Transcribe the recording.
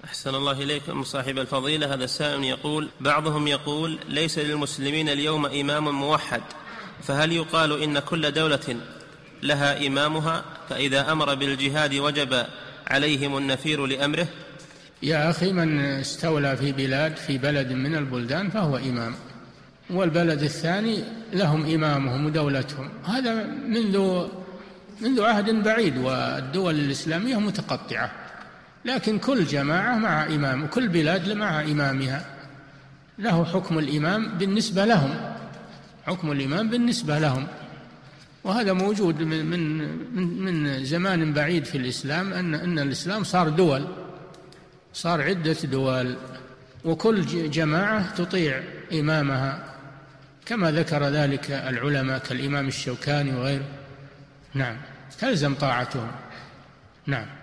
أحسن الله إليكم صاحب الفضيلة. هذا السائل يقول: بعضهم يقول ليس للمسلمين اليوم إمام موحد، فهل يقال إن كل دولة لها إمامها، فإذا أمر بالجهاد وجب عليهم النفير لأمره؟ يا أخي، من استولى في بلد من البلدان فهو إمام، والبلد الثاني لهم إمامهم ودولتهم. هذا منذ عهد بعيد، والدول الإسلامية متقطعة، لكن كل جماعة مع إمام، وكل بلاد مع إمامها، له حكم الإمام بالنسبة لهم، حكم الإمام بالنسبة لهم. وهذا موجود من زمان بعيد في الإسلام، أن الإسلام صار دول، صار عدة دول، وكل جماعة تطيع إمامها كما ذكر ذلك العلماء كالإمام الشوكاني وغيره. نعم، تلزم طاعتهم. نعم.